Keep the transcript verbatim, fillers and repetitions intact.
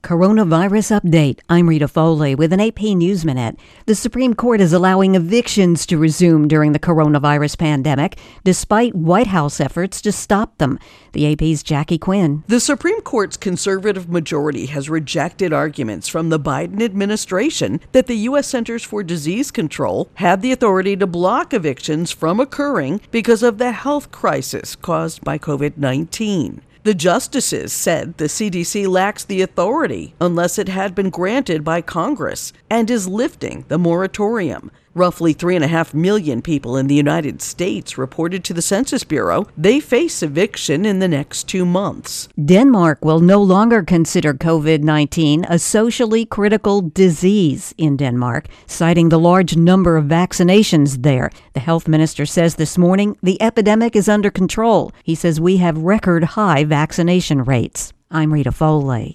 Coronavirus update. I'm Rita Foley with an A P News Minute. The Supreme Court is allowing evictions to resume during the coronavirus pandemic, despite White House efforts to stop them. The A P's Jackie Quinn. The Supreme Court's conservative majority has rejected arguments from the Biden administration that the U S Centers for Disease Control had the authority to block evictions from occurring because of the health crisis caused by covid nineteen. The justices said the C D C lacks the authority unless it had been granted by Congress and is lifting the moratorium. Roughly three and a half million people in the United States reported to the Census Bureau they face eviction in the next two months. Denmark will no longer consider covid nineteen a socially critical disease in Denmark, citing the large number of vaccinations there. The health minister says this morning the epidemic is under control. He says we have record high vaccination rates. I'm Rita Foley.